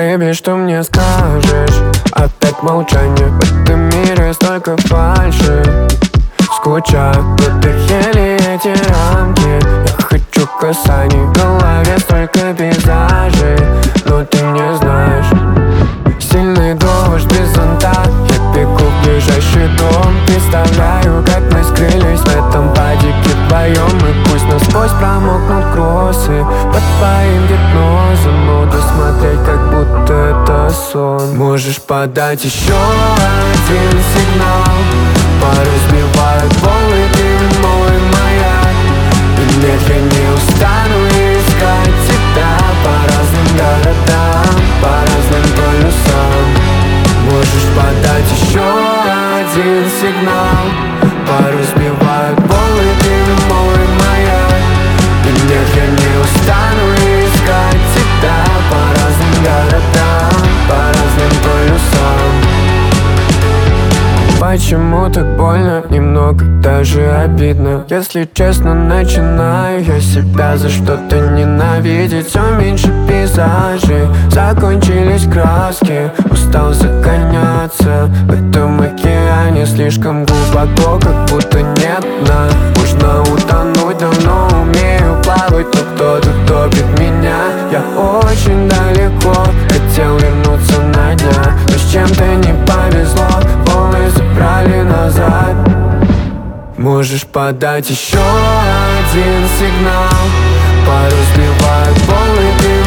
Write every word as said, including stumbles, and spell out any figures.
Бэйби, что мне скажешь? Опять молчание. В этом мире столько фальши. Скучаю, надоели эти рамки. Я хочу касаний, в голове столько пейзажей. Но ты не знаешь. Сильный дождь без зонта. Я бегу в ближайший дом. Представляю, как мы скрылись в этом падике вдвоем. И пусть насквозь промокнут кроссы под твоим гипнозом. Буду смотреть, как будто это сон. Можешь подать еще один сигнал. Поразбивают волны, ты мой маяк. И нет, я не устану искать тебя по разным городам, по разным полюсам. Можешь подать еще один сигнал. Поразбивают волны, ты мой маяк. И нет, я не устану искать тебя по разным городам, по разным полюсам. Почему так больно, немного даже обидно. Если честно, начинаю я себя за что-то ненавидеть. Все меньше пейзажей, закончились краски. Устал загоняться в этом океане слишком глубоко, как будто нет дна. Можно утонуть, давно умею плавать, но кто-то топит меня. Я очень далеко, хотел вернуться на дня, но с чем-то не повезло, волны забрали назад. Можешь подать еще один сигнал. Поразбивают волны, ты